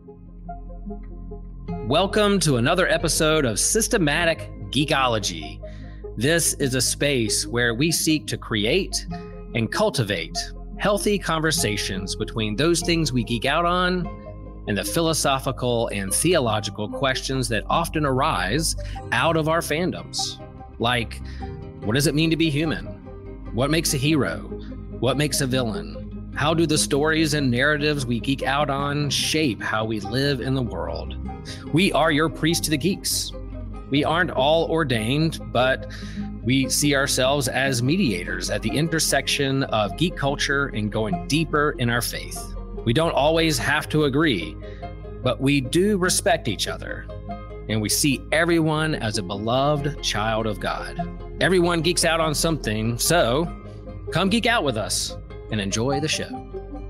Welcome to another episode of Systematic Geekology. This is a space where we seek to create and cultivate healthy conversations between those things we geek out on and the philosophical and theological questions that often arise out of our fandoms. Like, what does it mean to be human? What makes a hero? What makes a villain? How do the stories and narratives we geek out on shape how we live in the world? We are your priest to the geeks. We aren't all ordained, but we see ourselves as mediators at the intersection of geek culture and going deeper in our faith. We don't always have to agree, but we do respect each other, and we see everyone as a beloved child of God. Everyone geeks out on something, so come geek out with us and enjoy the show.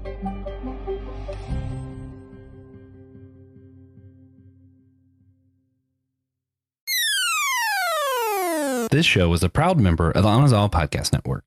This show is a proud member of the Anazal Podcast Network.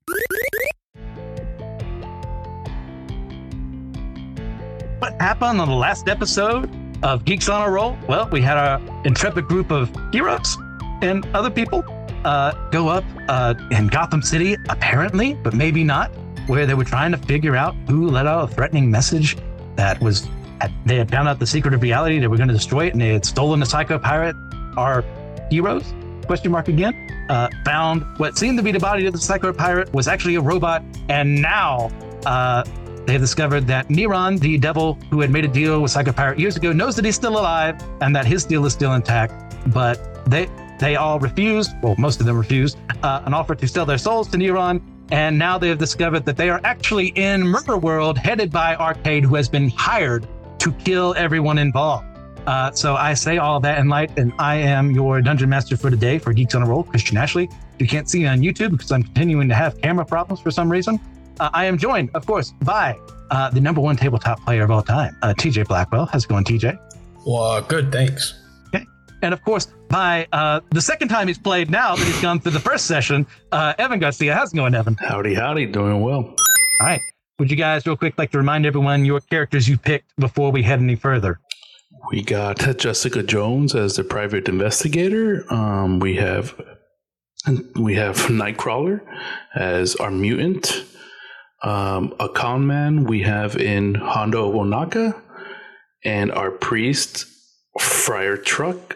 What happened on the last episode of Geeks on a Roll? Well, we had our intrepid group of heroes and other people go up in Gotham City, apparently, but maybe not, where they were trying to figure out who let out a threatening message that was, they had found out the secret of reality, they were going to destroy it, and they had stolen the Psycho Pirate. Our heroes, question mark again, found what seemed to be the body of the Psycho Pirate was actually a robot, and now they have discovered that Neron, the devil who had made a deal with Psycho Pirate years ago, knows that he's still alive and that his deal is still intact, but they all refused, well, most of them refused, an offer to sell their souls to Neron, and now they have discovered that they are actually in Murder World, headed by Arcade, who has been hired to kill everyone involved. So I say all that in light, and I am your Dungeon Master for today for Geeks on a Roll, Christian Ashley. You can't see me on YouTube because I'm continuing to have camera problems for some reason. I am joined, of course, by the number one tabletop player of all time, TJ Blackwell. How's it going, TJ? Well, good, thanks. Okay. And of course, by the second time he's played now that he's gone through the first session, Evan Garcia. How's it going, Evan? Howdy, doing well. All right. Would you guys real quick like to remind everyone your characters you picked before we head any further? We got Jessica Jones as the private investigator. We have Nightcrawler as our mutant. A con man we have in Hondo Onaka, and our priest Friar Tuck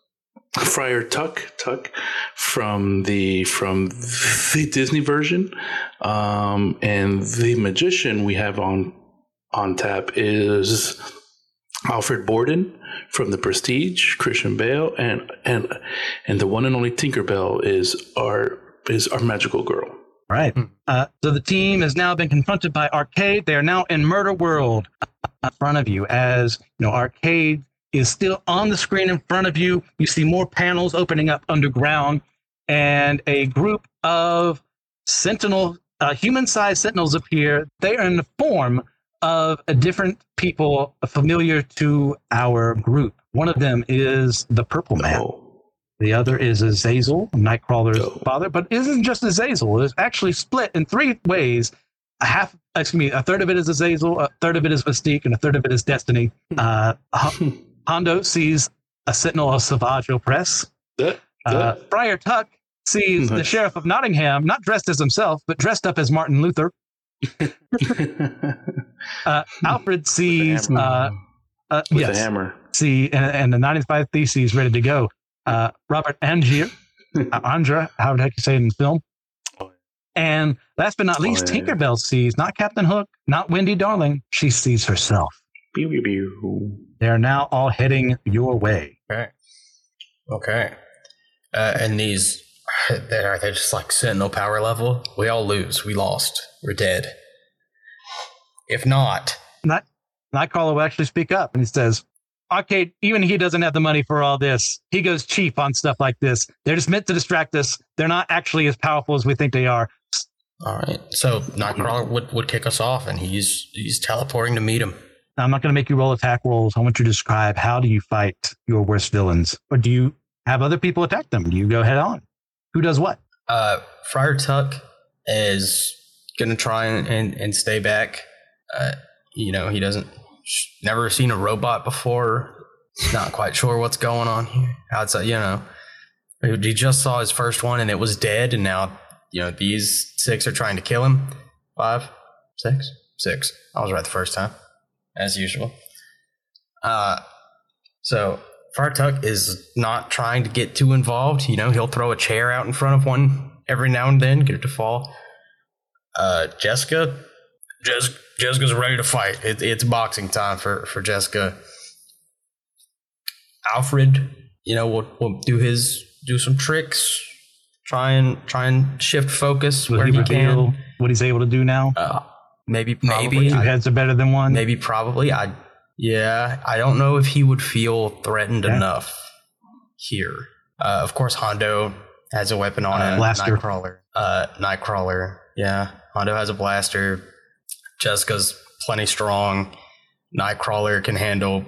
from the Disney version, and the magician we have on tap is Alfred Borden from The Prestige, Christian Bale, and the one and only Tinkerbell is our magical girl. Right. So the team has now been confronted by Arcade. They are now in Murder World in front of you. As you know, Arcade is still on the screen in front of you. You see more panels opening up underground, and a group of human-sized sentinels appear. They are in the form of a different people familiar to our group. One of them is the Purple Man. Oh. The other is Azazel, Nightcrawler's father, but it isn't just Azazel. It's actually split in three ways. A third of it is Azazel, a third of it is Mystique, and a third of it is Destiny. Hondo sees a Sentinel of Savage Opress. Friar Tuck sees the Sheriff of Nottingham, not dressed as himself, but dressed up as Martin Luther. Alfred sees... with a hammer. See, and the 95 Theses ready to go. Robert Andra, how the heck you say it in the film. And last but not least, Tinkerbell sees not Captain Hook, not Wendy Darling. She sees herself. They are now all heading your way. Okay. And these, are they just like Sentinel power level? We all lose. We lost. We're dead. If not... Nightcrawler will actually speak up, and he says, Arcade, even he doesn't have the money for all this. He goes cheap on stuff like this. They're just meant to distract us. They're not actually as powerful as we think they are. All right. So Nightcrawler would kick us off, and he's teleporting to meet him. I'm not going to make you roll attack rolls. I want you to describe, how do you fight your worst villains? Or do you have other people attack them? Do you go head on? Who does what? Friar Tuck is going to try and stay back. He doesn't never seen a robot before. Not quite sure what's going on here. Outside, he just saw his first one and it was dead, and now, these 6 are trying to kill him. 5, 6, 6. I was right the first time, as usual. So Fartuk is not trying to get too involved. He'll throw a chair out in front of one every now and then, get it to fall. Jessica's ready to fight. It's boxing time for Jessica. Alfred, will do some tricks, try and shift focus where he can. What he's able to do now? Maybe 2 heads are better than one. Maybe probably. I don't know if he would feel threatened enough here. Of course, Hondo has a weapon on him. Blaster. Nightcrawler. Yeah, Hondo has a blaster. Jessica's plenty strong. Nightcrawler can handle,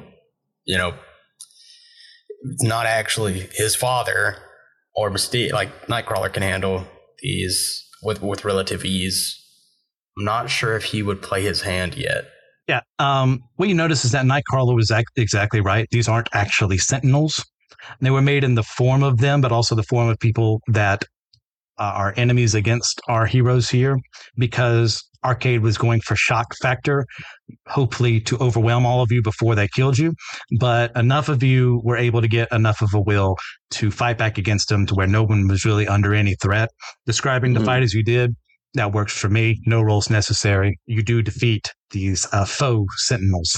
not actually his father or Mystique. Like, Nightcrawler can handle these with relative ease. I'm not sure if he would play his hand yet. Yeah. What you notice is that Nightcrawler was exactly right. These aren't actually Sentinels. They were made in the form of them, but also the form of people that are enemies against our heroes here, because Arcade was going for shock factor, hopefully to overwhelm all of you before they killed you. But enough of you were able to get enough of a will to fight back against them to where no one was really under any threat. Describing the fight as you did, that works for me. No rolls necessary. You do defeat these faux Sentinels.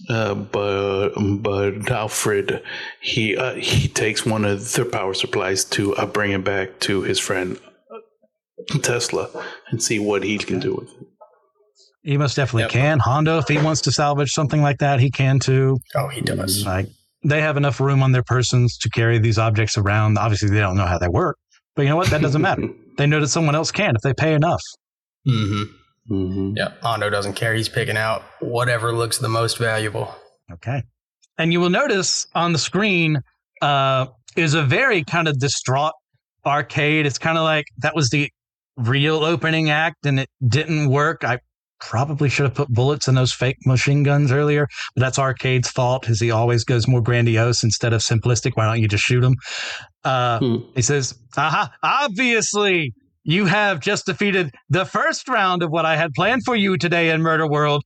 But Alfred, he takes one of their power supplies to bring it back to his friend Tesla and see what he can do with it. He most definitely can. Hondo, if he wants to salvage something like that, he can too. Oh, he does. Like, they have enough room on their persons to carry these objects around. Obviously, they don't know how they work, but you know what? That doesn't matter. They know that someone else can if they pay enough. Mm-hmm. Mm-hmm. Yeah, Hondo doesn't care. He's picking out whatever looks the most valuable. Okay. And you will notice on the screen is a very kind of distraught Arcade. It's kind of like that was the real opening act and it didn't work. I probably should have put bullets in those fake machine guns earlier, but that's Arcade's fault, as he always goes more grandiose instead of simplistic. Why don't you just shoot him? He says, obviously, you have just defeated the first round of what I had planned for you today in Murder World.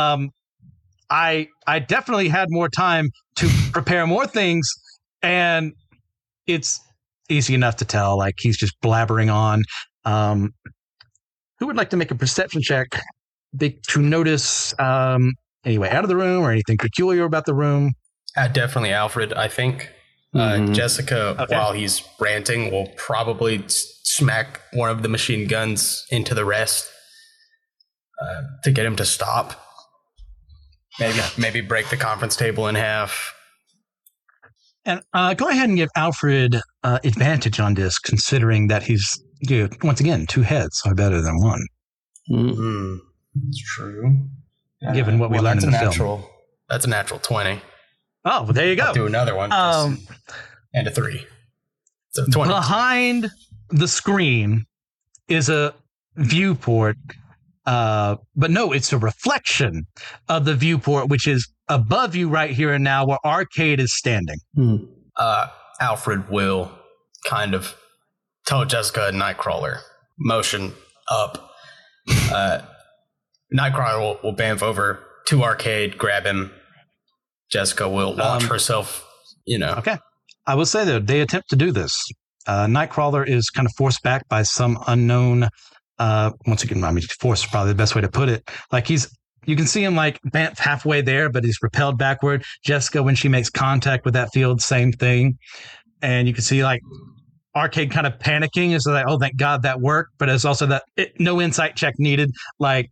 I definitely had more time to prepare more things, and it's easy enough to tell, like, he's just blabbering on. Who would like to make a perception check to notice, anyway, out of the room or anything peculiar about the room? Definitely Alfred, I think. Jessica, while he's ranting, will probably smack one of the machine guns into the rest to get him to stop. Maybe break the conference table in half. And go ahead and give Alfred advantage on this, considering that he's, once again, 2 heads are better than 1. Mm-hmm. It's true. Given what we learned in the film. That's a natural 20. Oh, well, there you go. I'll do another one. And a 3. So 20. Behind the screen is a viewport, but no, it's a reflection of the viewport, which is above you right here and now where Arcade is standing. Alfred will kind of tell Jessica and Nightcrawler, motion up. Nightcrawler will bamf over to Arcade, grab him. Jessica will launch herself, Okay. I will say that they attempt to do this. Nightcrawler is kind of forced back by some unknown, once again, force is probably the best way to put it. Like, you can see him like bamf halfway there, but he's repelled backward. Jessica, when she makes contact with that field, same thing. And you can see like Arcade kind of panicking. It's like, oh, thank God that worked. But it's also that no insight check needed. Like,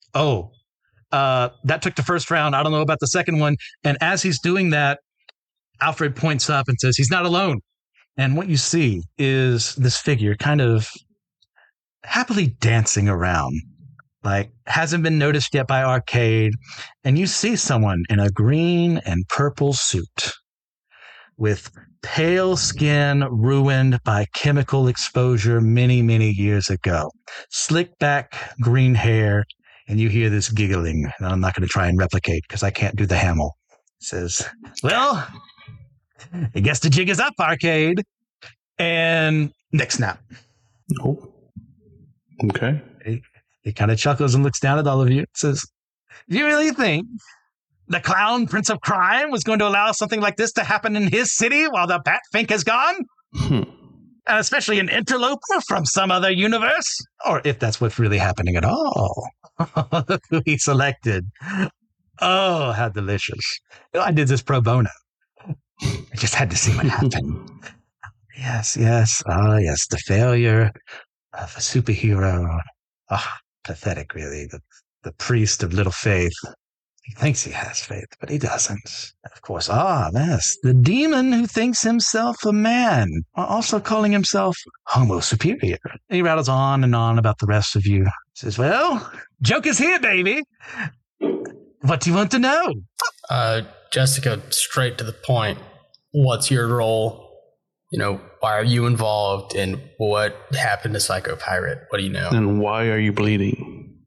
that took the first round. I don't know about the second one. And as he's doing that, Alfred points up and says, he's not alone. And what you see is this figure kind of happily dancing around, like hasn't been noticed yet by Arcade. And you see someone in a green and purple suit with pale skin ruined by chemical exposure many, many years ago. Slick back green hair. And you hear this giggling, and I'm not going to try and replicate because I can't do the Hamill. He says, well, I guess the jig is up, Arcade. And next snap. Oh. Okay. He kind of chuckles and looks down at all of you. Says, do you really think the clown Prince of Crime was going to allow something like this to happen in his city while the Batfink is gone? And especially an interloper from some other universe? Or if that's what's really happening at all. Who he selected. Oh, how delicious. I did this pro bono. I just had to see what happened. Yes. Oh, yes, the failure of a superhero. Pathetic, really. The priest of little faith. He thinks he has faith, but he doesn't. Of course, yes, the demon who thinks himself a man, also calling himself Homo Superior. And he rattles on and on about the rest of you. Says, well, joke is here, baby. What do you want to know? Jessica, straight to the point. What's your role? Why are you involved? And what happened to Psycho Pirate? What do you know? And why are you bleeding?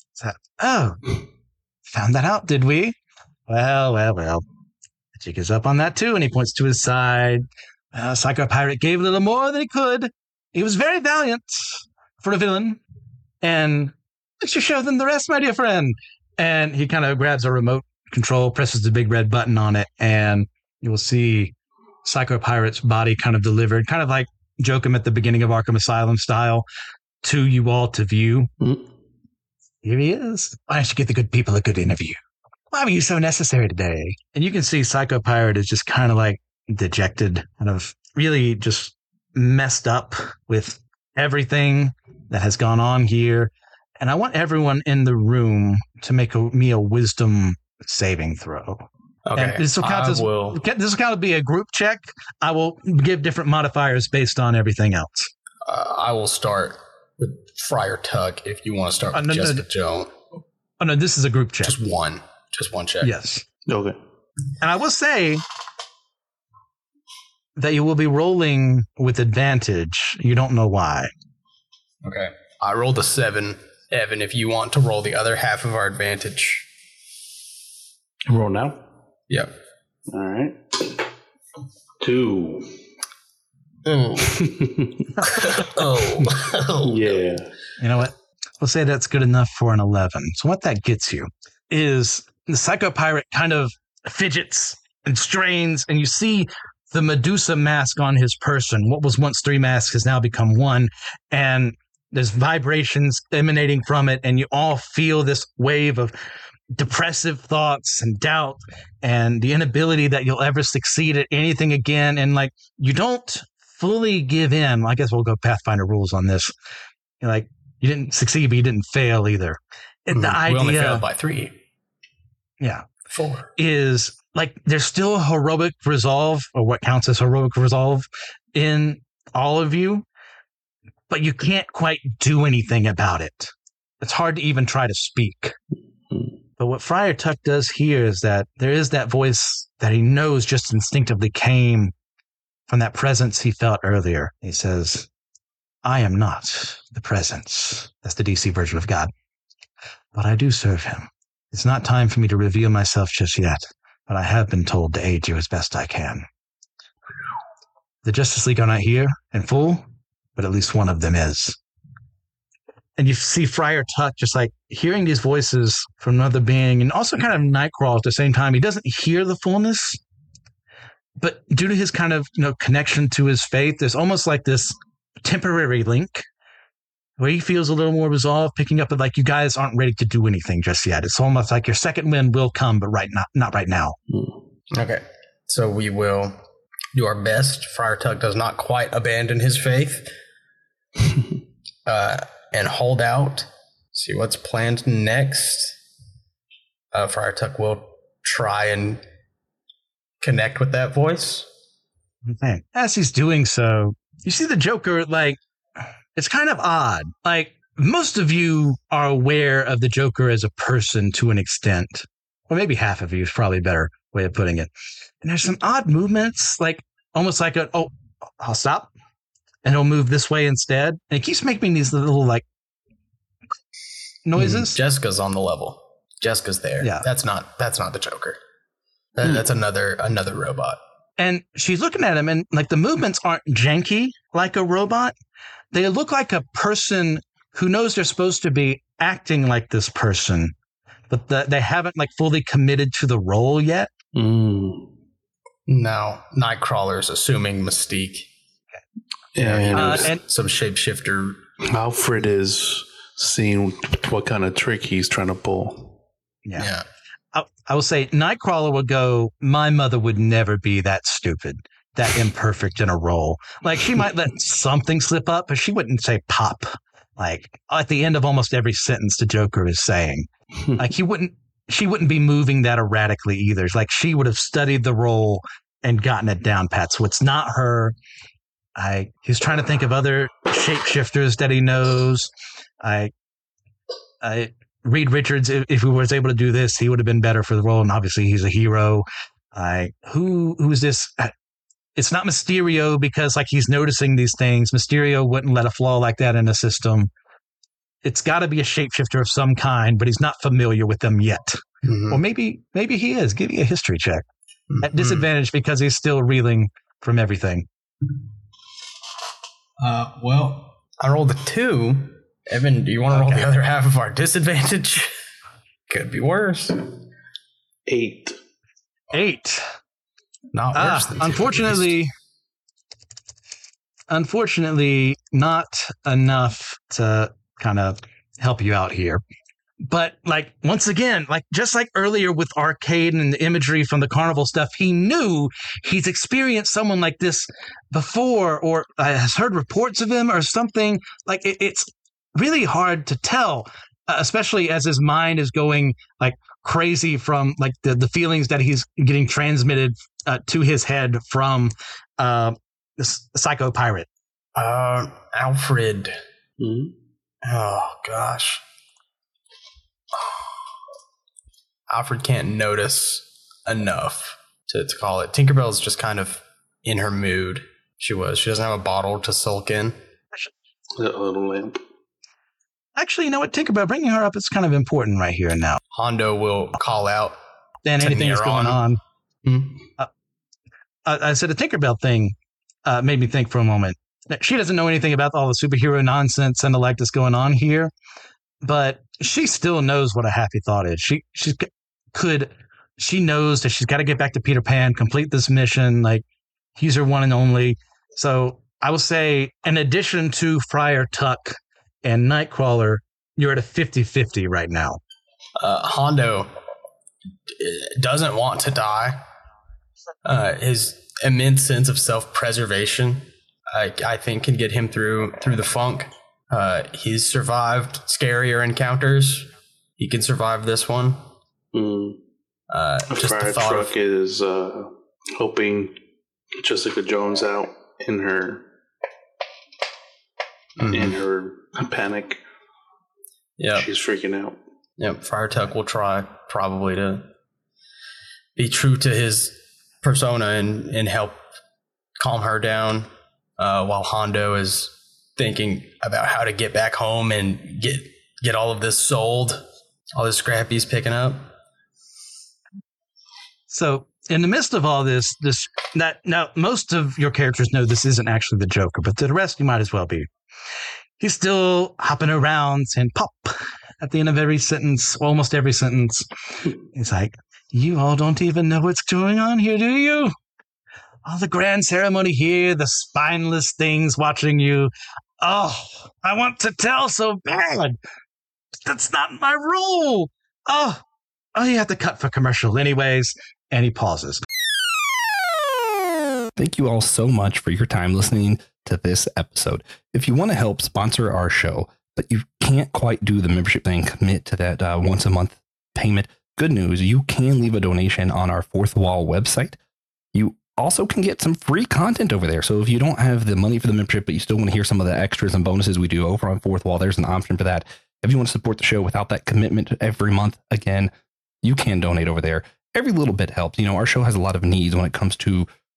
Found that out, did we? Well. The jig is up on that too, and he points to his side. Psycho Pirate gave a little more than he could. He was very valiant for a villain. And let's just show them the rest, my dear friend. And he kind of grabs a remote control, presses the big red button on it, and you will see Psycho Pirate's body kind of delivered, kind of like Jokum at the beginning of Arkham Asylum style, to you all to view. Mm-hmm. Here he is. Why don't you give the good people a good interview? Why were you so necessary today? And you can see Psycho Pirate is just kind of like dejected, kind of really just messed up with everything that has gone on here. And I want everyone in the room to make me a wisdom saving throw. Okay. And this will kind of be a group check. I will give different modifiers based on everything else. I will start with Friar Tuck if you want to start with Jessica Jones. Oh, no, this is a group check. Just one check. Yes. Okay. And I will say that you will be rolling with advantage. You don't know why. Okay. I rolled a 7. Evan, if you want to roll the other half of our advantage. Roll now? Yep. All right. 2. Oh. Yeah. You know what? We'll say that's good enough for an 11. So what that gets you is the Psycho Pirate kind of fidgets and strains, and you see the Medusa mask on his person. What was once 3 masks has now become 1, and there's vibrations emanating from it, and you all feel this wave of depressive thoughts and doubt and the inability that you'll ever succeed at anything again. And like, you don't fully give in. I guess we'll go Pathfinder rules on this. You didn't succeed, but you didn't fail either. And the idea, we only failed by 3. Yeah. 4. Is like, there's still a heroic resolve, or what counts as heroic resolve, in all of you, but you can't quite do anything about it. It's hard to even try to speak. But what Friar Tuck does here is that there is that voice that he knows just instinctively came from that presence he felt earlier. He says, I am not the presence. That's the DC version of God. But I do serve him. It's not time for me to reveal myself just yet, but I have been told to aid you as best I can. The Justice League are not here in full, but at least one of them is. And you see Friar Tuck just like hearing these voices from another being, and also kind of Nightcrawler at the same time. He doesn't hear the fullness, but due to his kind of connection to his faith, there's almost like this temporary link where he feels a little more resolved, picking up that like you guys aren't ready to do anything just yet. It's almost like your second wind will come, but not right now. Okay, so we will do our best. Friar Tuck does not quite abandon his faith. And hold out, see what's planned next. Friar Tuck will try and connect with that voice. Okay. As he's doing so, you see the Joker, like, it's kind of odd. Like, most of you are aware of the Joker as a person to an extent. Or maybe half of you is probably a better way of putting it. And there's some odd movements, like, almost like I'll stop. And he'll move this way instead. And he keeps making these little, like, noises. Jessica's on the level. Jessica's there. Yeah. That's not the Joker. That's another robot. And she's looking at him, and like the movements aren't janky like a robot. They look like a person who knows they're supposed to be acting like this person, but they haven't like fully committed to the role yet. No, Nightcrawler's assuming Mystique. And some shapeshifter. Alfred is seeing what kind of trick he's trying to pull. Yeah. I will say Nightcrawler would go, my mother would never be that stupid, that imperfect in a role. Like she might let something slip up, but she wouldn't say pop. Like at the end of almost every sentence the Joker is saying. Like she wouldn't be moving that erratically either. It's like she would have studied the role and gotten it down pat. So it's not her. He's trying to think of other shapeshifters that he knows. Reed Richards, if he was able to do this, he would have been better for the role. And obviously he's a hero. Who is this? It's not Mysterio because like he's noticing these things. Mysterio wouldn't let a flaw like that in the system. It's got to be a shapeshifter of some kind, but he's not familiar with them yet. Or maybe he is. Give me a history check. At disadvantage because he's still reeling from everything. Well, I rolled a 2. Evan, do you want to roll the other half of our disadvantage? Could be worse. 8. Not worse than 2, unfortunately, not enough to kind of help you out here. But like once again, like just like earlier with Arcade and the imagery from the carnival stuff, he knew he's experienced someone like this before, or has heard reports of him or something. Like it's really hard to tell, especially as his mind is going like crazy from like the feelings that he's getting transmitted to his head from this psycho pirate. Alfred. Oh gosh. Alfred can't notice enough to call it. Tinkerbell's just kind of in her mood. She doesn't have a bottle to sulk in. A little lamp. Actually, you know what, Tinkerbell, bringing her up is kind of important right here and now. Hondo will call out. Then anything that's going on. I said the Tinkerbell thing made me think for a moment. She doesn't know anything about all the superhero nonsense and the like that's going on here, but she still knows what a happy thought is. She knows that she's got to get back to Peter Pan, complete this mission. Like he's her one and only. So I will say, in addition to Friar Tuck and Nightcrawler, you're at a 50-50 right now. Hondo doesn't want to die. His immense sense of self-preservation, I think, can get him through the funk. He's survived scarier encounters. He can survive this one. Just Fire the thought Truck is helping Jessica Jones out in her panic. Yeah, she's freaking out. Yep, Friar Tuck will try probably to be true to his persona and help calm her down, while Hondo is thinking about how to get back home and get all of this sold, all this scrap he's picking up. So in the midst of all this, now most of your characters know this isn't actually the Joker, but to the rest you might as well be. He's still hopping around saying pop at the end of every sentence, almost every sentence. He's like, you all don't even know what's going on here, do you? All the grand ceremony here, the spineless things watching you. Oh, I want to tell so bad. That's not my role. Oh, you have to cut for commercial anyways. And he pauses. Thank you all so much for your time listening to this episode. If you want to help sponsor our show, but you can't quite do the membership thing, commit to that once a month payment, good news, you can leave a donation on our Fourth Wall website. You also can get some free content over there. So if you don't have the money for the membership, but you still want to hear some of the extras and bonuses we do over on Fourth Wall, there's an option for that. If you want to support the show without that commitment every month, again, you can donate over there. Every little bit helps. You know, our show has a lot of needs when it comes to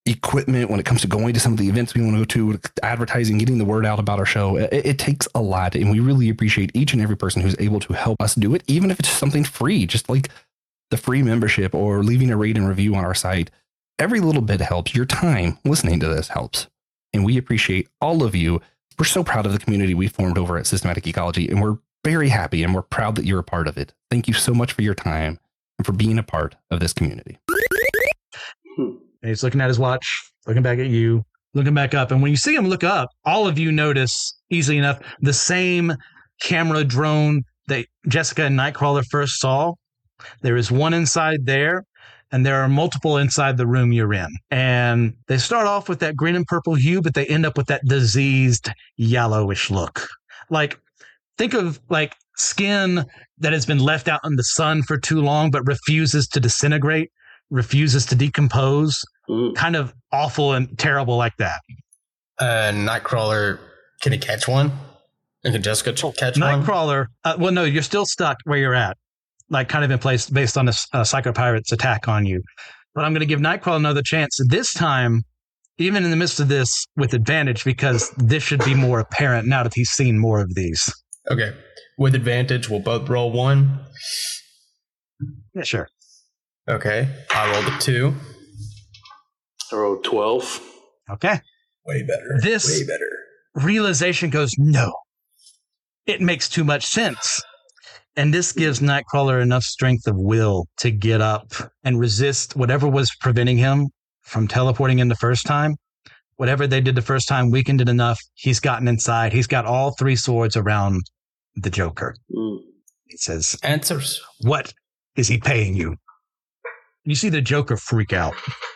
equipment, when it comes to going to some of the events we want to go to, advertising, getting the word out about our show. It takes a lot. And we really appreciate each and every person who's able to help us do it, even if it's something free, just like the free membership or leaving a rate and review on our site. Every little bit helps. Your time listening to this helps. And we appreciate all of you. We're so proud of the community we formed over at Systematic Geekology, and we're very happy and we're proud that you're a part of it. Thank you so much for your time and for being a part of this community. And he's looking at his watch, looking back at you, looking back up. And when you see him look up, all of you notice easily enough the same camera drone that Jessica and Nightcrawler first saw. There is one inside there, and there are multiple inside the room you're in. And they start off with that green and purple hue, but they end up with that diseased yellowish look. Like, think of like skin that has been left out in the sun for too long, but refuses to disintegrate, refuses to decompose. Kind of awful and terrible like that. Nightcrawler, can he catch one? And can Jessica catch one? Nightcrawler, well, no, you're still stuck where you're at, like kind of in place based on this Psycho Pirate's attack on you. But I'm going to give Nightcrawler another chance. This time, even in the midst of this, with advantage, because this should be more apparent now that he's seen more of these. Okay. With advantage, we'll both roll 1. Yeah, sure. Okay. I rolled a 2. I rolled 12. Okay. Way better. Way better. Realization goes, no. It makes too much sense. And this gives Nightcrawler enough strength of will to get up and resist whatever was preventing him from teleporting in the first time. Whatever they did the first time weakened it enough. He's gotten inside. He's got all 3 swords around the Joker. He says, answers. What is he paying you? You see the Joker freak out.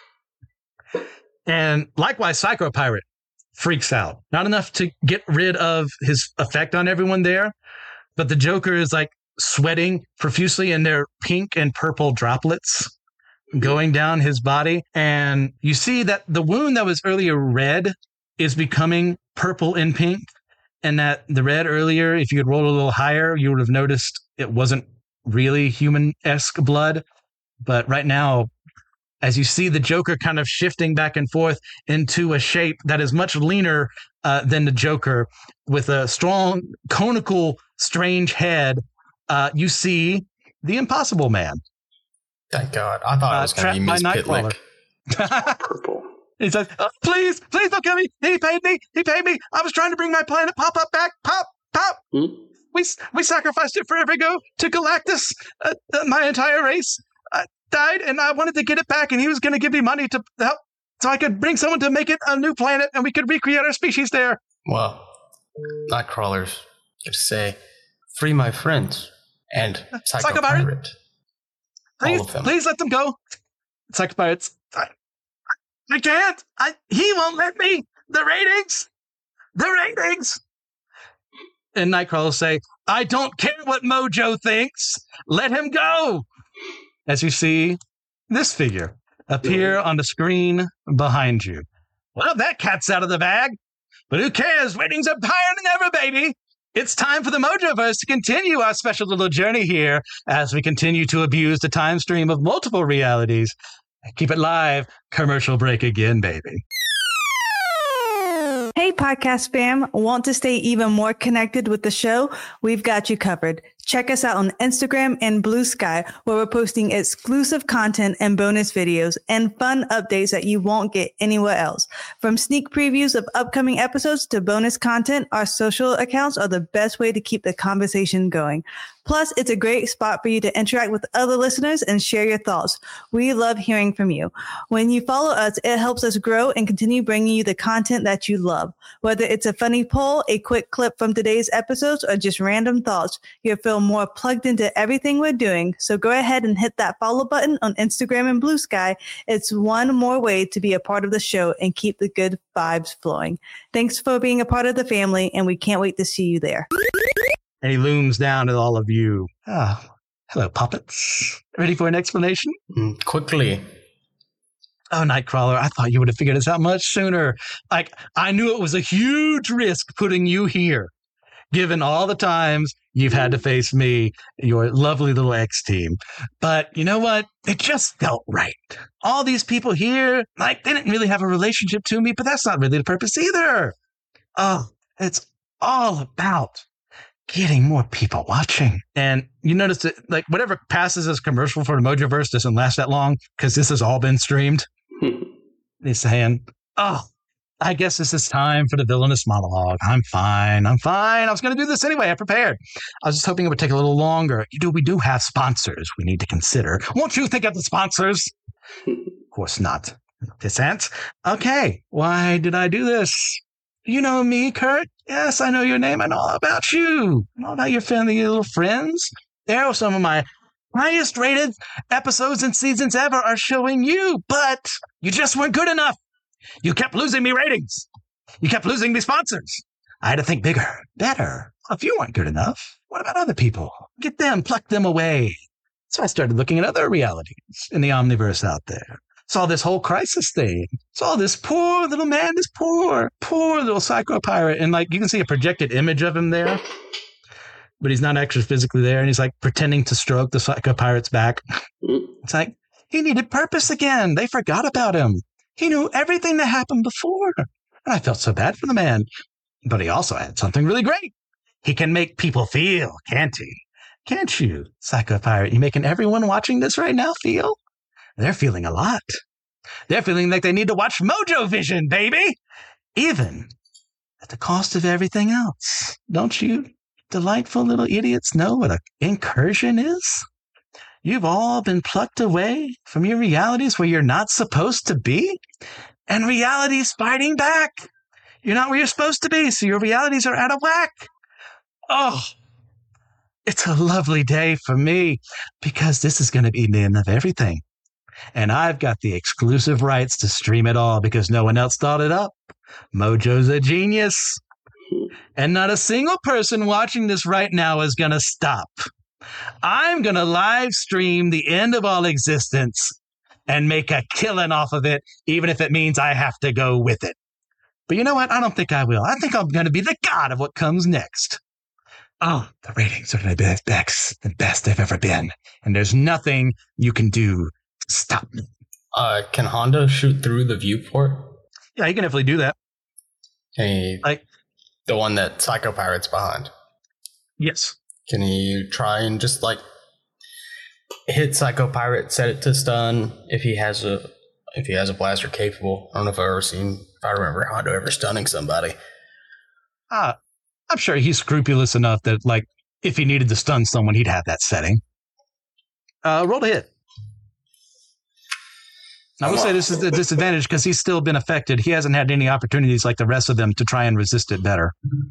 And likewise, Psycho Pirate freaks out. Not enough to get rid of his effect on everyone there, but the Joker is like sweating profusely, and there are pink and purple droplets going down his body. And you see that the wound that was earlier red is becoming purple and pink. And that the red earlier, if you had rolled a little higher, you would have noticed it wasn't really human-esque blood. But right now, as you see the Joker kind of shifting back and forth into a shape that is much leaner than the Joker, with a strong, conical, strange head, you see the Impossible Man. Thank God. I thought it was going to be Miss Pitlick. Purple. He says, please don't kill me. He paid me. I was trying to bring my planet Pop-Up back. Pop. We sacrificed it forever ago to Galactus. My entire race died, and I wanted to get it back, and he was going to give me money to help so I could bring someone to make it a new planet, and we could recreate our species there. Well, Nightcrawler's going to say, free my friends and Psycho Pirate. Please let them go. Psycho Pirates. I can't. He won't let me. The ratings. And Nightcrawler will say, I don't care what Mojo thinks. Let him go. As you see this figure appear on the screen behind you. Well, that cat's out of the bag. But who cares? Ratings are higher than ever, baby. It's time for the Mojoverse to continue our special little journey here as we continue to abuse the time stream of multiple realities. Keep it live. Commercial break again, baby. Hey, podcast fam. Want to stay even more connected with the show? We've got you covered. Check us out on Instagram and Blue Sky, where we're posting exclusive content and bonus videos and fun updates that you won't get anywhere else. From sneak previews of upcoming episodes to bonus content, our social accounts are the best way to keep the conversation going. Plus, it's a great spot for you to interact with other listeners and share your thoughts. We love hearing from you. When you follow us, it helps us grow and continue bringing you the content that you love. Whether it's a funny poll, a quick clip from today's episodes, or just random thoughts, you'll feel more plugged into everything we're doing. So go ahead and hit that follow button on Instagram and Blue Sky. It's one more way to be a part of the show and keep the good vibes flowing. Thanks for being a part of the family, and we can't wait to see you there. And he looms down at all of you. Hello, puppets. Ready for an explanation? Quickly. Oh, Nightcrawler, I thought you would have figured this out much sooner. I knew it was a huge risk putting you here. given all the times you've had to face me, your lovely little X team. But you know what? It just felt right. All these people here, like, they didn't really have a relationship to me, but that's not really the purpose either. Oh, it's all about getting more people watching. And you notice that, like, whatever passes as commercial for the Mojoverse doesn't last that long because this has all been streamed. He's saying, oh, I guess this is time for the villainous monologue. I'm fine. I was going to do this anyway. I prepared. I was just hoping it would take a little longer. We do have sponsors we need to consider. Won't you think of the sponsors? Of course not. Pissant. Okay. Why did I do this? You know me, Kurt? Yes, I know your name. I know all about you. I know about your family, little friends. There are some of my highest rated episodes and seasons ever are showing you, but you just weren't good enough. You kept losing me ratings. You kept losing me sponsors. I had to think bigger, better. If you weren't good enough, what about other people? Get them, pluck them away. So I started looking at other realities in the Omniverse out there. Saw this whole crisis thing. Saw this poor little man, this poor little psycho pirate. And like, you can see a projected image of him there, but he's not actually physically there. And he's like pretending to stroke the psycho pirate's back. It's like, he needed purpose again. They forgot about him. He knew everything that happened before. And I felt so bad for the man. But he also had something really great. He can make people feel, can't he? Can't you, Psycho Pirate? You making everyone watching this right now feel? They're feeling a lot. They're feeling like they need to watch Mojo Vision, baby. Even at the cost of everything else. Don't you delightful little idiots know what an incursion is? You've all been plucked away from your realities where you're not supposed to be, and reality's fighting back. You're not where you're supposed to be, so your realities are out of whack. Oh, it's a lovely day for me because this is going to be the end of everything. And I've got the exclusive rights to stream it all because no one else thought it up. Mojo's a genius. And not a single person watching this right now is going to stop. I'm going to live stream the end of all existence and make a killing off of it, even if it means I have to go with it. But you know what? I don't think I will. I think I'm going to be the god of what comes next. Oh, the ratings are going to be the best they've ever been. And there's nothing you can do to stop me. Can Honda shoot through the viewport? Yeah, you can definitely do that. Hey, like the one that Psycho Pirate's behind. Yes. Can you try and just like hit Psycho Pirate, set it to stun if he has a blaster capable? I don't know if I remember Honda ever stunning somebody. I'm sure he's scrupulous enough that, like, if he needed to stun someone, he'd have that setting. Roll to hit. I will say this is a disadvantage because he's still been affected. He hasn't had any opportunities like the rest of them to try and resist it better.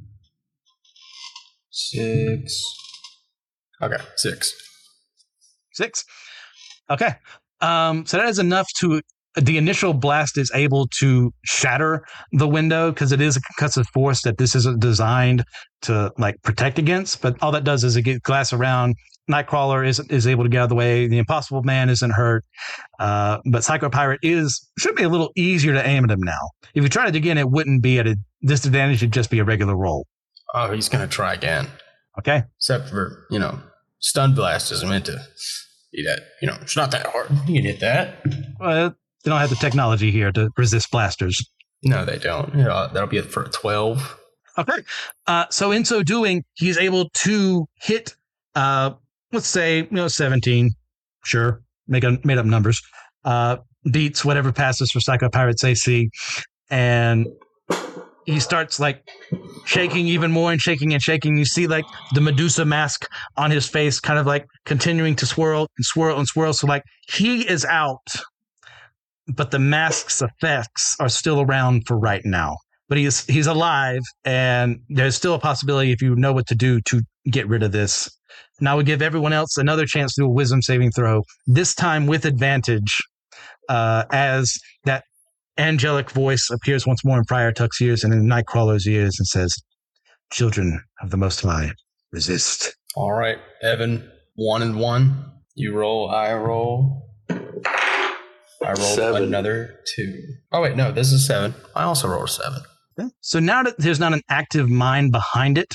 6. Okay, 6. 6. Okay. So that is enough to... The initial blast is able to shatter the window because it is a concussive force that this isn't designed to like protect against. But all that does is it gets glass around. Nightcrawler is able to get out of the way. The Impossible Man isn't hurt. But Psycho Pirate should be a little easier to aim at him now. If you tried it again, it wouldn't be at a disadvantage. It'd just be a regular roll. Oh, he's going to try again. Okay. Except for, Stun Blast isn't meant to be that, it's not that hard. You can hit that. Well, they don't have the technology here to resist blasters. No, they don't. That'll be for 12. Okay. So in so doing, he's able to hit, let's say, 17. Sure. Made up numbers. Beats whatever passes for Psycho Pirate's AC. And he starts like shaking even more and shaking and shaking. You see like the Medusa mask on his face kind of like continuing to swirl and swirl and swirl. So like he is out. But the mask's effects are still around for right now. But he's alive, and there's still a possibility if you know what to do to get rid of this. And I would give everyone else another chance to do a wisdom saving throw, this time with advantage, as that angelic voice appears once more in Friar Tuck's ears and in Nightcrawler's ears and says, "Children of the Most High, resist." All right, Evan, 1 and 1. You roll, I roll. I rolled 7. Another 2. Oh, wait, no, this is 7. I also rolled 7. Okay. So now that there's not an active mind behind it,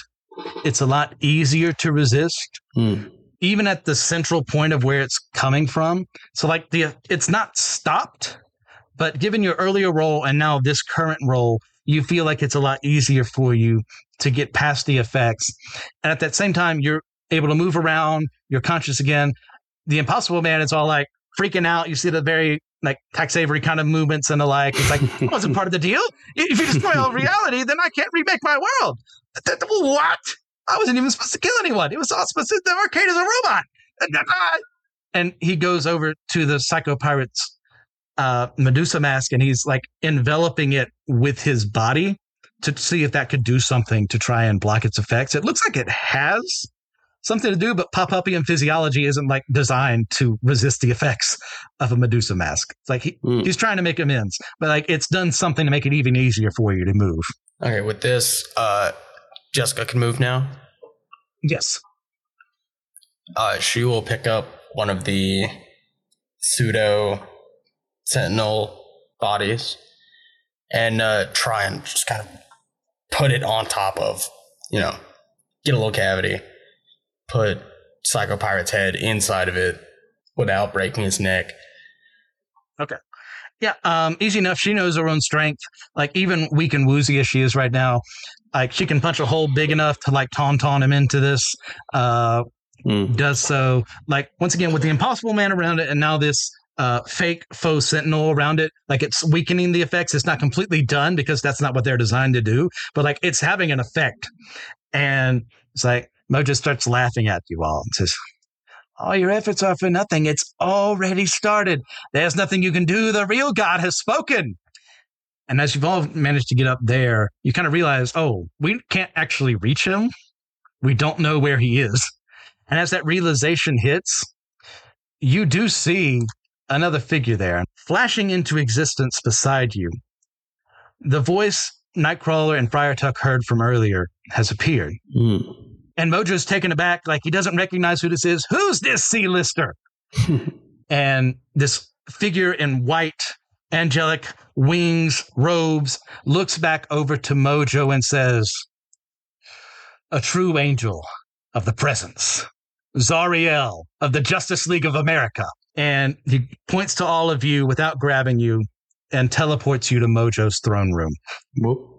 it's a lot easier to resist, even at the central point of where it's coming from. So like it's not stopped, but given your earlier roll and now this current roll, you feel like it's a lot easier for you to get past the effects. And at that same time, you're able to move around, you're conscious again. The Impossible Man is all like freaking out. You see the very like Tex Avery kind of movements and the like. It's like, it wasn't part of the deal. If you destroy all reality, then I can't remake my world. What? I wasn't even supposed to kill anyone. It was all supposed to, the arcade is a robot. And he goes over to the Psycho Pirate's Medusa mask, and he's like enveloping it with his body to see if that could do something to try and block its effects. It looks like it has something to do, but Pop-Upian physiology isn't like designed to resist the effects of a Medusa mask. It's like he's trying to make amends, but like it's done something to make it even easier for you to move. Okay, with this, Jessica can move now. Yes. She will pick up one of the pseudo sentinel bodies and try and just kind of put it on top of, get a little cavity, put Psycho Pirate's head inside of it without breaking his neck. Okay. Yeah, easy enough. She knows her own strength. Like, even weak and woozy as she is right now, like, she can punch a hole big enough to, like, taunt him into this. Does so. Like, once again, with the Impossible Man around it, and now this fake faux sentinel around it, like, it's weakening the effects. It's not completely done, because that's not what they're designed to do. But, like, it's having an effect. And it's like, Mojo starts laughing at you all and says, all your efforts are for nothing. It's already started. There's nothing you can do. The real God has spoken. And as you've all managed to get up there, you kind of realize, oh, we can't actually reach him. We don't know where he is. And as that realization hits, you do see another figure there, flashing into existence beside you. The voice Nightcrawler and Friar Tuck heard from earlier has appeared. And Mojo's taken aback, like he doesn't recognize who this is. Who's this C-lister? And this figure in white, angelic wings, robes, looks back over to Mojo and says, a true angel of the presence, Zariel of the Justice League of America. And he points to all of you without grabbing you and teleports you to Mojo's throne room. Whoop.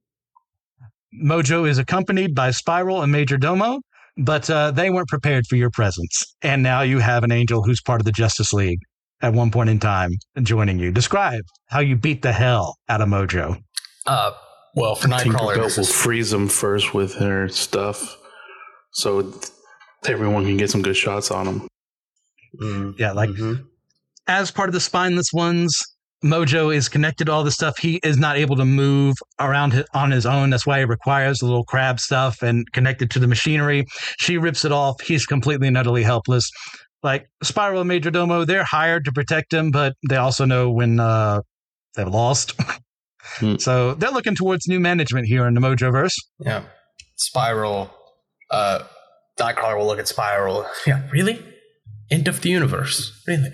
Mojo is accompanied by Spiral and Major Domo, but they weren't prepared for your presence. And now you have an angel who's part of the Justice League at one point in time joining you. Describe how you beat the hell out of Mojo. Well, for Nightcrawler, we'll freeze him first with her stuff so everyone can get some good shots on him. Yeah, like as part of the Spineless Ones, Mojo is connected to all this stuff. He is not able to move around on his own. That's why he requires the little crab stuff and connected to the machinery. She rips it off. He's completely and utterly helpless. Like Spiral and Major Domo, they're hired to protect him, but they also know when they've lost. So they're looking towards new management here in the Mojoverse. Yeah. Spiral, Nightcrawler will look at Spiral. Yeah, really? End of the universe. Really?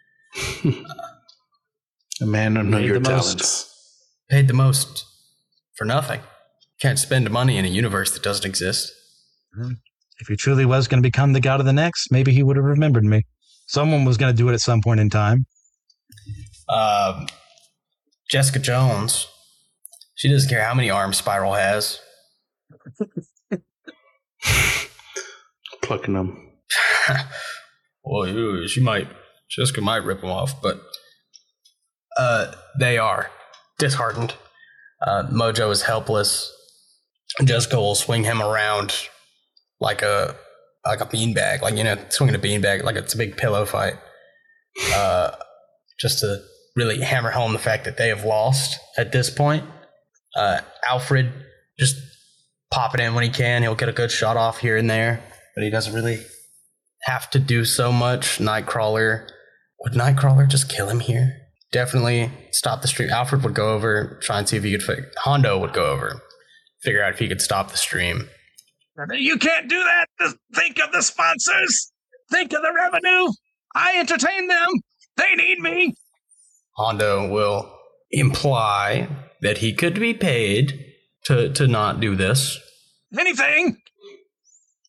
A man of your talents. Paid the most for nothing. Can't spend money in a universe that doesn't exist. If he truly was going to become the god of the next, maybe he would have remembered me. Someone was going to do it at some point in time. Jessica Jones, she doesn't care how many arms Spiral has. Plucking them. Well, Jessica might rip them off, but they are disheartened. Mojo is helpless. Jessica will swing him around like a beanbag, swinging a beanbag like it's a big pillow fight, just to really hammer home the fact that they have lost at this point. Alfred just pop it in when he can. He'll get a good shot off here and there, but he doesn't really have to do so much. Nightcrawler, would Nightcrawler just kill him here? Definitely stop the stream. Alfred would go over, try and see if he could Hondo would go over, figure out if he could stop the stream. You can't do that. Just think of the sponsors. Think of the revenue. I entertain them. They need me. Hondo will imply that he could be paid to not do this. Anything.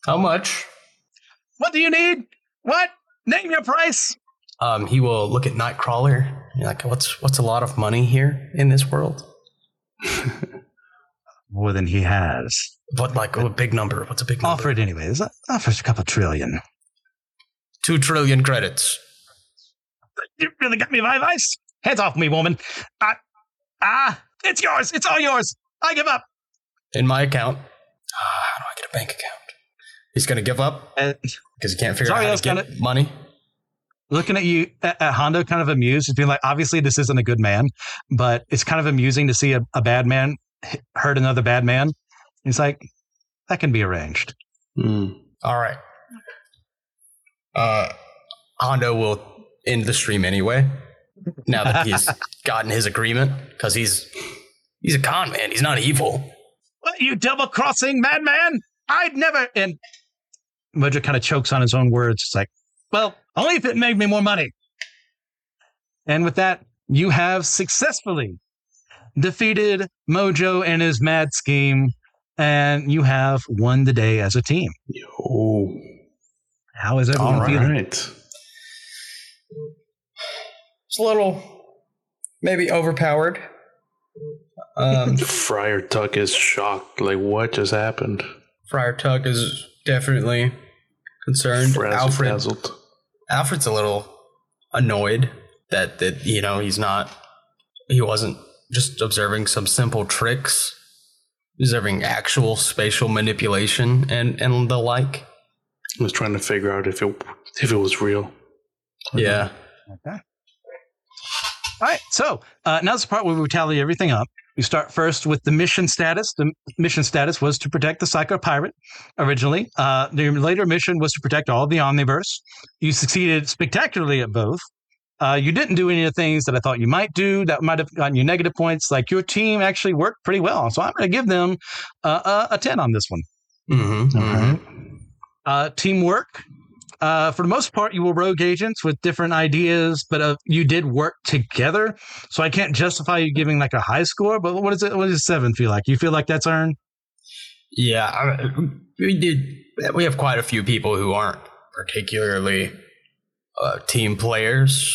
How much? What do you need? What? Name your price. He will look at Nightcrawler. You're like, what's a lot of money here in this world? More than he has. What, like a big number? What's a big number? Offer it anyways. Offers a couple trillion. 2 trillion credits. You really got me by advice? Hands off me, woman. It's yours. It's all yours. I give up. In my account. How do I get a bank account? He's going to give up because he can't figure out how to get money. Looking at you, at Hondo, kind of amused. He's being like, obviously, this isn't a good man, but it's kind of amusing to see a bad man hurt another bad man. He's like, that can be arranged. All right. Hondo will end the stream anyway. Now that he's gotten his agreement, because he's a con man. He's not evil. What, you double-crossing madman? I'd never. And Mojo kind of chokes on his own words. It's like, well, only if it made me more money. And with that, you have successfully defeated Mojo and his mad scheme, and you have won the day as a team. Yo. How is everyone feeling? Right. It's a little, maybe overpowered. Friar Tuck is shocked. Like, what just happened? Friar Tuck is definitely concerned. Alfred's a little annoyed that he wasn't just observing some simple tricks, observing actual spatial manipulation and the like. I was trying to figure out if it was real. Yeah. Okay. All right. So now's the part where we tally everything up. We start first with the mission status. The mission status was to protect the Psycho Pirate originally. The later mission was to protect all of the Omniverse. You succeeded spectacularly at both. You didn't do any of the things that I thought you might do that might have gotten you negative points. Like your team actually worked pretty well. So I'm going to give them a 10 on this one. Mm-hmm. All right. Teamwork. For the most part, you were rogue agents with different ideas, but you did work together. So I can't justify you giving like a high score. But what is it? What does 7 feel like? You feel like that's earned? Yeah, we have quite a few people who aren't particularly team players.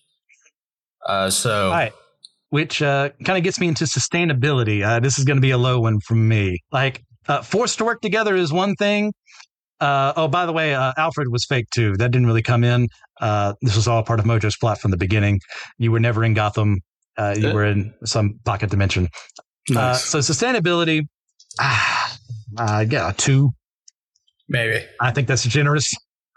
So, all right. Which kind of gets me into sustainability. This is going to be a low one from me. Like forced to work together is one thing. By the way, Alfred was fake too. That didn't really come in. This was all part of Mojo's plot from the beginning. You were never in Gotham. You were in some pocket dimension. Nice. So sustainability, yeah, 2. Maybe. I think that's generous.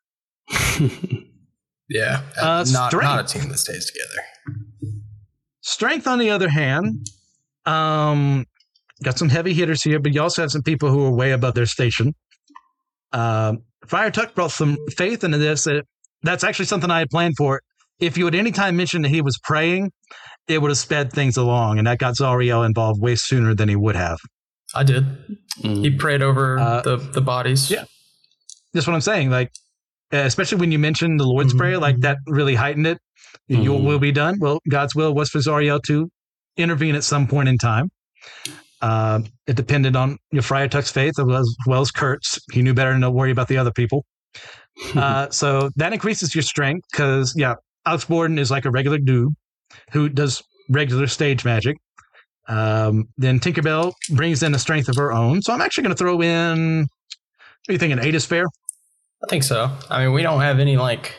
Yeah. Not a team that stays together. Strength, on the other hand, got some heavy hitters here, but you also have some people who are way above their station. Friar Tuck brought some faith into this. That's actually something I had planned for. If you had any time mentioned that he was praying, it would have sped things along, and that got Zariel involved way sooner than he would have. I did. He prayed over the bodies. Yeah. That's what I'm saying. Like, especially when you mentioned the Lord's Prayer, like that really heightened it. Your will be done. Well, God's will was for Zariel to intervene at some point in time. It depended on your Friar Tuck's faith as well as Kurt's. He knew better than to worry about the other people. So that increases your strength because, yeah, Alex Borden is like a regular dude who does regular stage magic. Then Tinkerbell brings in a strength of her own. So I'm actually going to throw in, what do you think, an 8 is fair? I think so. I mean, we don't have any, like,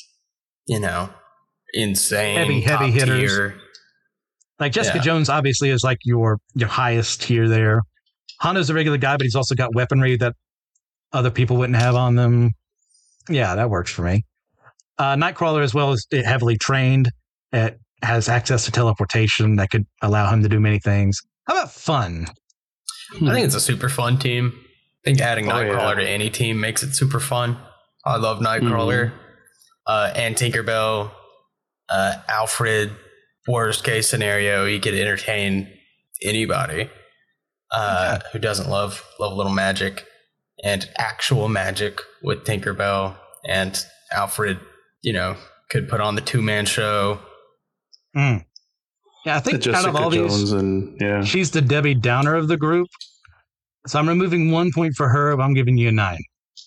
insane heavy hitters. Tier. Like Jessica Jones obviously is like your highest tier there. Hondo's a regular guy, but he's also got weaponry that other people wouldn't have on them. Yeah, that works for me. Nightcrawler, as well, is heavily trained. It has access to teleportation that could allow him to do many things. How about fun? I think it's a super fun team. I think adding Nightcrawler to any team makes it super fun. I love Nightcrawler. And Tinkerbell, Alfred. Worst case scenario, he could entertain anybody who doesn't love a little magic, and actual magic with Tinkerbell and Alfred, could put on the 2-man show. Yeah, I think out of all these, she's the Debbie Downer of the group. So I'm removing 1 point for her, but I'm giving you a 9.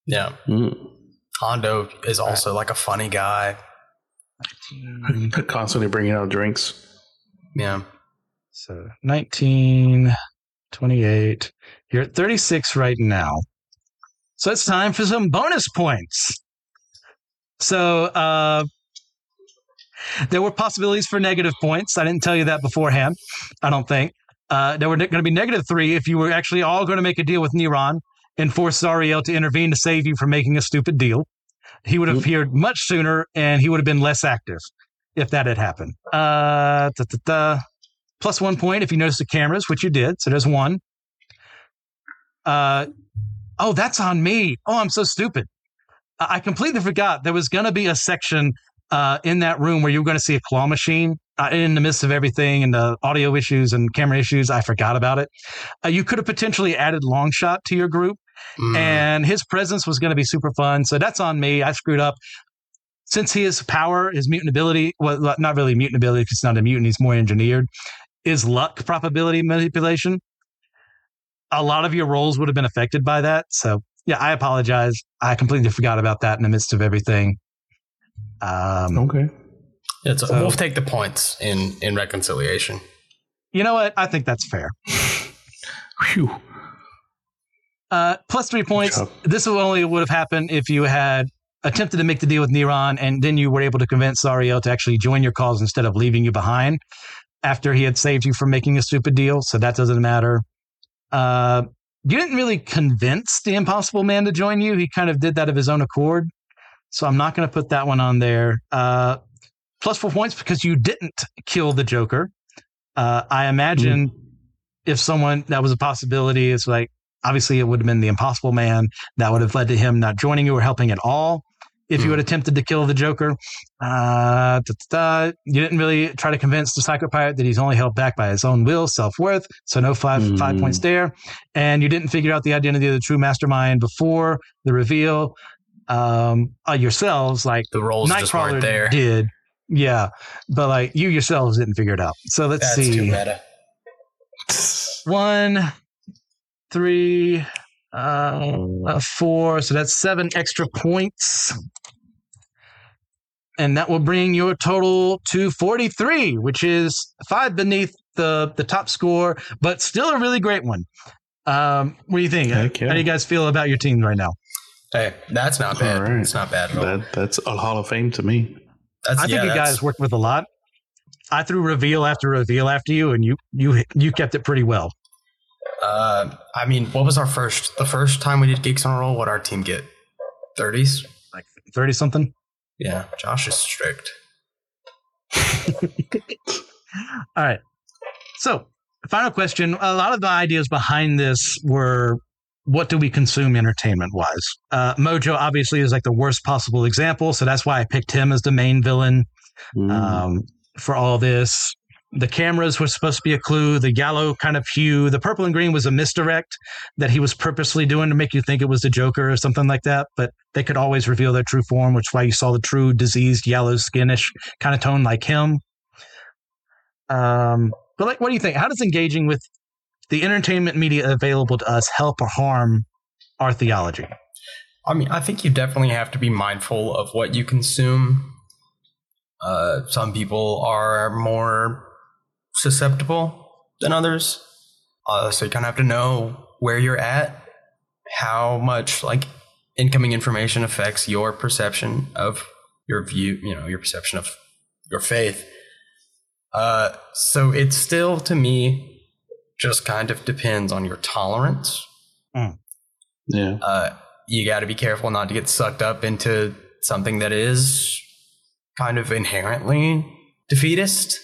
Yeah. Hondo is also like a funny guy. Constantly bringing out drinks. Yeah. So 19, 28. You're at 36 right now. So it's time for some bonus points. So there were possibilities for negative points. I didn't tell you that beforehand, I don't think. There were going to be -3 if you were actually all going to make a deal with Neron and force Zariel to intervene to save you from making a stupid deal. He would have appeared much sooner, and he would have been less active if that had happened. Plus 1 point if you noticed the cameras, which you did. So there's 1. Oh, that's on me. Oh, I'm so stupid. I completely forgot there was going to be a section in that room where you were going to see a claw machine in the midst of everything and the audio issues and camera issues. I forgot about it. You could have potentially added Longshot to your group, and his presence was going to be super fun. So that's on me. I screwed up. Since his power, his mutant ability, well, not really mutant ability because it's not a mutant, he's more engineered, is luck probability manipulation. A lot of your rolls would have been affected by that. So, yeah, I apologize. I completely forgot about that in the midst of everything. Okay. We'll take the points in reconciliation. You know what? I think that's fair. Phew. Plus 3 points. This only would have happened if you had attempted to make the deal with Neron, and then you were able to convince Zariel to actually join your cause instead of leaving you behind after he had saved you from making a stupid deal. So that doesn't matter. You didn't really convince the Impossible Man to join you. He kind of did that of his own accord. So I'm not going to put that one on there. Plus 4 points because you didn't kill the Joker. I imagine if someone, that was a possibility, it's like, obviously it would have been the Impossible Man. That would have led to him not joining you or helping at all. If you had attempted to kill the Joker, you didn't really try to convince the Psychopirate that he's only held back by his own will, self-worth. So no 5 points there. And you didn't figure out the identity of the true mastermind before the reveal yourselves. Like the roles just weren't there. Did. Yeah. But like you yourselves didn't figure it out. So let's see. That's too meta. 1, 3, 4. So that's 7 extra points. And that will bring your total to 43, which is 5 beneath the top score, but still a really great one. What do you think? Okay. How do you guys feel about your team right now? Hey, that's not bad. Right. It's not bad at all. That's a Hall of Fame to me. I think you guys worked with a lot. I threw reveal after you, and you kept it pretty well. I mean, what was the first time we did Geeks on a Roll? What our team get? 30s? Like 30 something? Yeah, Josh is strict. All right. So, final question. A lot of the ideas behind this were, what do we consume entertainment-wise? Mojo obviously is like the worst possible example, so that's why I picked him as the main villain for all this. The cameras were supposed to be a clue. The yellow kind of hue. The purple and green was a misdirect that he was purposely doing to make you think it was the Joker or something like that. But they could always reveal their true form, which is why you saw the true diseased yellow skinish kind of tone like him. But like, what do you think? How does engaging with the entertainment media available to us help or harm our theology? I mean, I think you definitely have to be mindful of what you consume. Some people are more susceptible than others. So you kind of have to know where you're at, how much like incoming information affects your perception of your view, your perception of your faith. So it still, to me, just kind of depends on your tolerance. Yeah. You got to be careful not to get sucked up into something that is kind of inherently defeatist.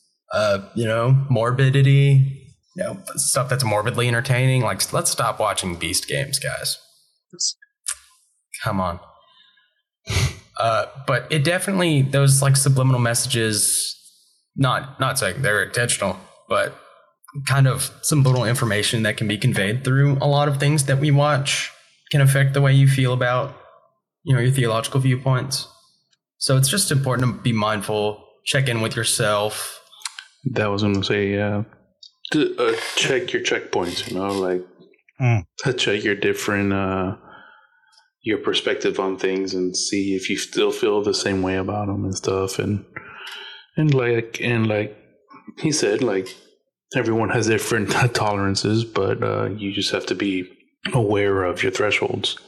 Morbidity, stuff that's morbidly entertaining. Like, let's stop watching Beast Games, guys. Come on. But it definitely, those like subliminal messages, not saying they're intentional, but kind of subliminal information that can be conveyed through a lot of things that we watch can affect the way you feel about, your theological viewpoints. So it's just important to be mindful, check in with yourself. That was going to say, check your checkpoints, check your different, your perspective on things and see if you still feel the same way about them and stuff. And like he said, like, everyone has different tolerances, but you just have to be aware of your thresholds.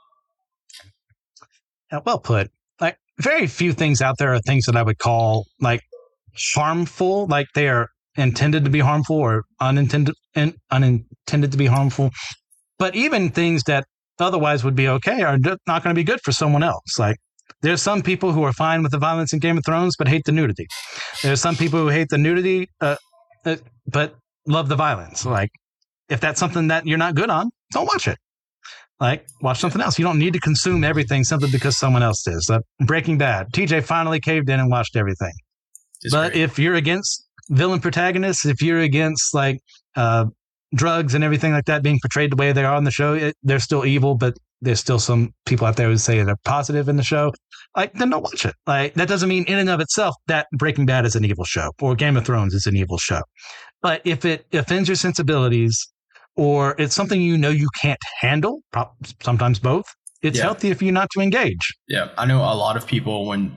Well put. Like, very few things out there are things that I would call like harmful, like they are intended to be harmful or unintended to be harmful. But even things that otherwise would be okay are not going to be good for someone else. Like, there's some people who are fine with the violence in Game of Thrones, but hate the nudity. There's some people who hate the nudity, but love the violence. Like, if that's something that you're not good on, don't watch it. Like, watch something else. You don't need to consume everything simply because someone else is. Breaking Bad. TJ finally caved in and watched everything. But if you're against villain protagonists, if you're against like drugs and everything like that being portrayed the way they are on the show, they're still evil, but there's still some people out there who say they're positive in the show. Like, then don't watch it. Like, that doesn't mean in and of itself that Breaking Bad is an evil show or Game of Thrones is an evil show. But if it offends your sensibilities or it's something you know you can't handle, sometimes both, it's healthy for you not to engage. Yeah, I know a lot of people when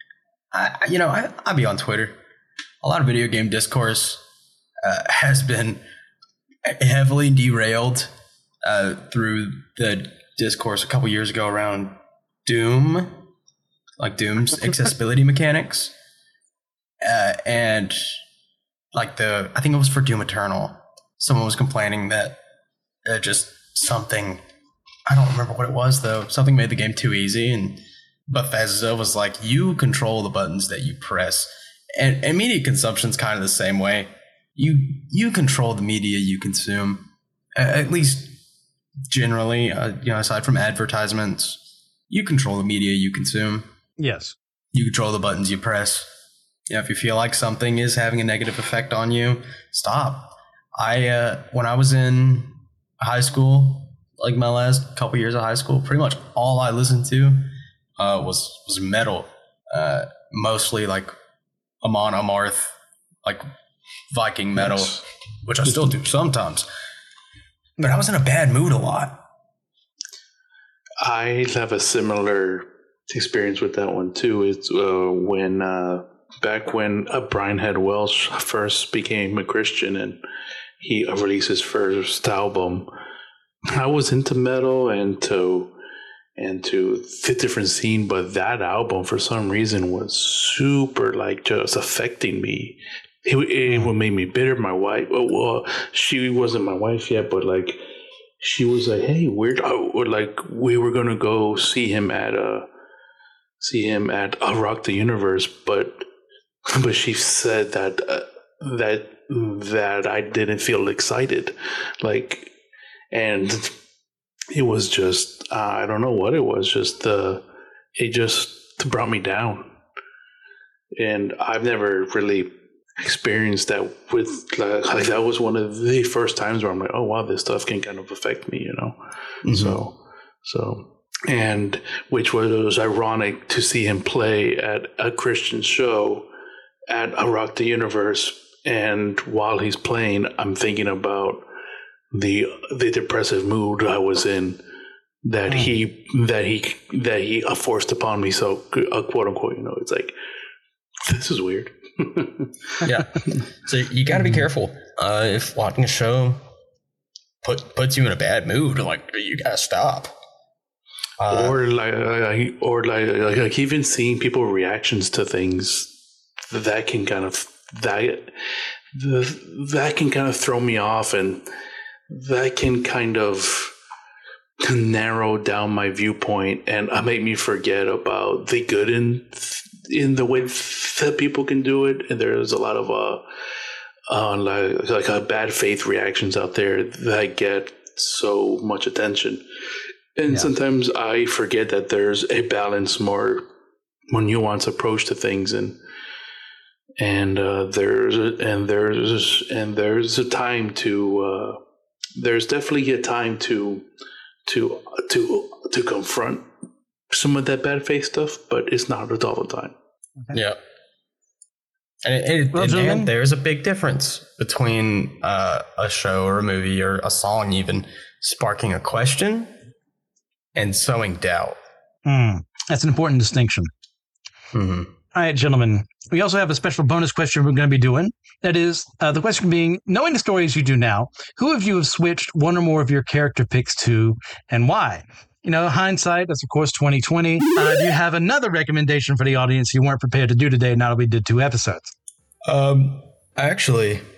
I be on Twitter. A lot of video game discourse has been heavily derailed through the discourse a couple years ago around Doom, like Doom's accessibility mechanics, and like I think it was for Doom Eternal. Someone was complaining that just something, I don't remember what it was though. Something made the game too easy, and Bethesda was like, "You control the buttons that you press." And media consumption's kind of the same way. You control the media you consume, at least generally. Aside from advertisements, you control the media you consume. Yes, you control the buttons you press. If you feel like something is having a negative effect on you, stop. When I was in high school, like my last couple years of high school, pretty much all I listened to was metal, mostly like Amon Amarth, like Viking metal, which I still do sometimes. But I was in a bad mood a lot. I have a similar experience with that one too. It's back when Brian Head Welsh first became a Christian and he released his first album. I was into metal and to the different scene, but that album for some reason was super like just affecting me. It made me bitter. My wife, she wasn't my wife yet, but like she was like, "Hey, we were gonna go see him at Rock the Universe," but she said that I didn't feel excited, like, and it was just I don't know what it was. It just brought me down, and I've never really experienced that with like that was one of the first times where I'm like, oh wow, this stuff can kind of affect me, Mm-hmm. So and which was ironic to see him play at a Christian show at a Rock the Universe, and while he's playing, I'm thinking about the depressive mood I was in that he forced upon me. So quote unquote, it's like, this is weird. Yeah. So you got to be careful. If watching a show puts you in a bad mood, like, you got to stop. Or even seeing people's reactions to things that can kind of throw me off, and that can kind of narrow down my viewpoint and make me forget about the good in the way that people can do it. And there's a lot of bad faith reactions out there that get so much attention, and sometimes I forget that there's a balance, more nuanced approach to things, and there's a time to there's definitely a time to confront some of that bad faith stuff, but it's not all the time. Okay. Yeah. And there's a big difference between a show or a movie or a song even sparking a question and sowing doubt. That's an important distinction. Mm-hmm. All right, gentlemen. We also have a special bonus question we're going to be doing. That is, the question being, knowing the stories you do now, who of you have switched one or more of your character picks to, and why? You know, hindsight, that's of course 2020. Do you have another recommendation for the audience you weren't prepared to do today now that we did 2 episodes? Actually,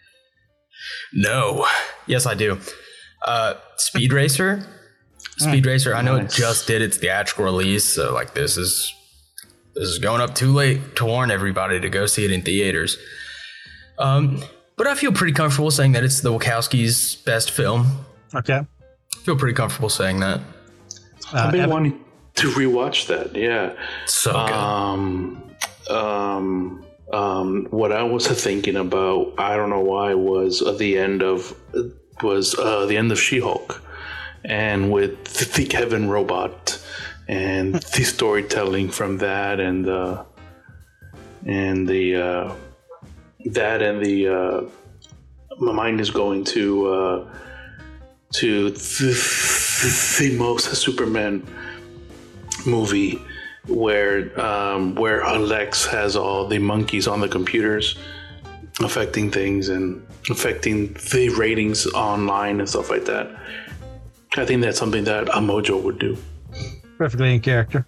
no. Yes, I do. Speed Racer. Speed Racer. I know it just did its theatrical release, so like this is going up too late to warn everybody to go see it in theaters. But I feel pretty comfortable saying that it's the Wachowskis' best film. Okay. I feel pretty comfortable saying that. I've been wanting to rewatch that. Yeah. So good. What I was thinking about, I don't know why, was the end of She-Hulk, and with the Kevin robot and the storytelling from that, and my mind is going to the most Superman movie where Lex has all the monkeys on the computers affecting things and affecting the ratings online and stuff like that. I think that's something that a Mojo would do. Perfectly in character.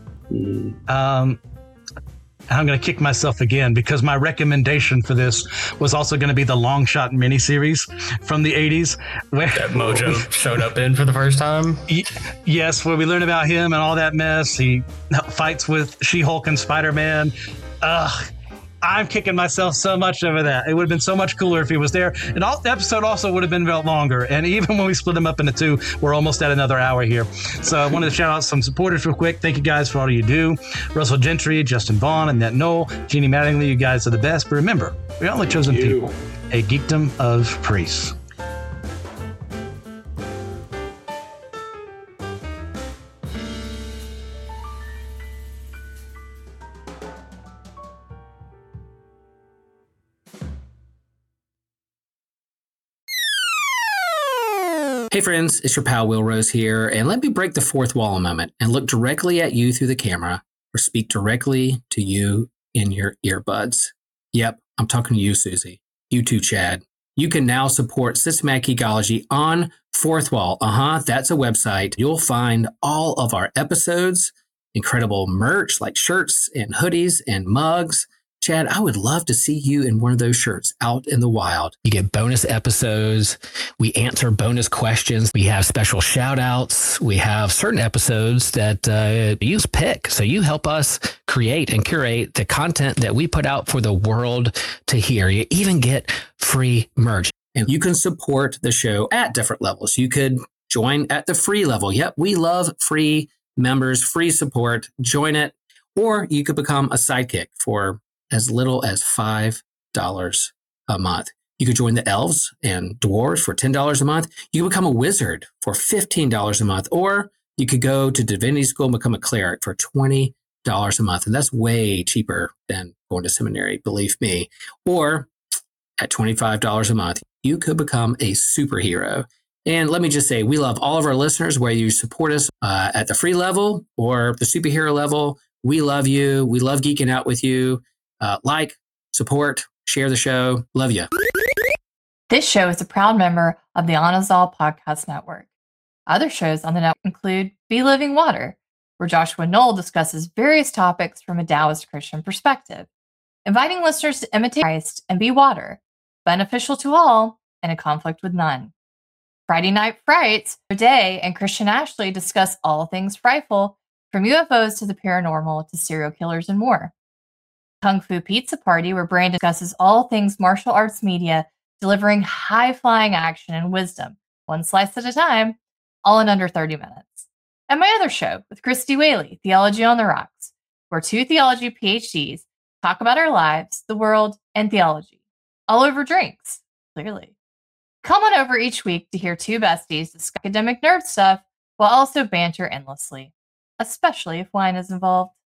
I'm going to kick myself again because my recommendation for this was also going to be the Long Shot miniseries from the 80s. Where that Mojo showed up in for the first time? Yes, where we learn about him and all that mess. He fights with She-Hulk and Spider-Man. I'm kicking myself so much over that. It would have been so much cooler if he was there. And the episode also would have been about longer. And even when we split them up into 2, we're almost at another hour here. So I wanted to shout out some supporters real quick. Thank you guys for all you do. Russell Gentry, Justin Vaughn, Annette Knoll, Jeannie Mattingly, you guys are the best. But remember, we're only chosen people. A geekdom of priests. Hey friends, it's your pal Will Rose here, and let me break the fourth wall a moment and look directly at you through the camera or speak directly to you in your earbuds. Yep, I'm talking to you, Susie. You too, Chad. You can now support Systematic Geekology on Fourth Wall. That's a website. You'll find all of our episodes, incredible merch like shirts and hoodies and mugs. Chad, I would love to see you in one of those shirts out in the wild. You get bonus episodes. We answer bonus questions. We have special shout outs. We have certain episodes that you pick. So you help us create and curate the content that we put out for the world to hear. You even get free merch. And you can support the show at different levels. You could join at the free level. Yep, we love free members, free support. Join it. Or you could become a sidekick for as little as $5 a month. You could join the elves and dwarves for $10 a month. You could become a wizard for $15 a month, or you could go to divinity school and become a cleric for $20 a month. And that's way cheaper than going to seminary, believe me. Or at $25 a month, you could become a superhero. And let me just say, we love all of our listeners, whether you support us at the free level or the superhero level. We love you. We love geeking out with you. Support, share the show. Love you. This show is a proud member of the Anazal Podcast Network. Other shows on the network include Be Living Water, where Joshua Knoll discusses various topics from a Taoist Christian perspective, inviting listeners to imitate Christ and be water, beneficial to all and in conflict with none. Friday Night Frights, Day and Christian Ashley discuss all things frightful, from UFOs to the paranormal to serial killers and more. Kung Fu Pizza Party, where Brandon discusses all things martial arts media, delivering high-flying action and wisdom, one slice at a time, all in under 30 minutes. And my other show with Christy Whaley, Theology on the Rocks, where 2 theology PhDs talk about our lives, the world, and theology, all over drinks, clearly. Come on over each week to hear 2 besties discuss academic nerd stuff while also banter endlessly, especially if wine is involved.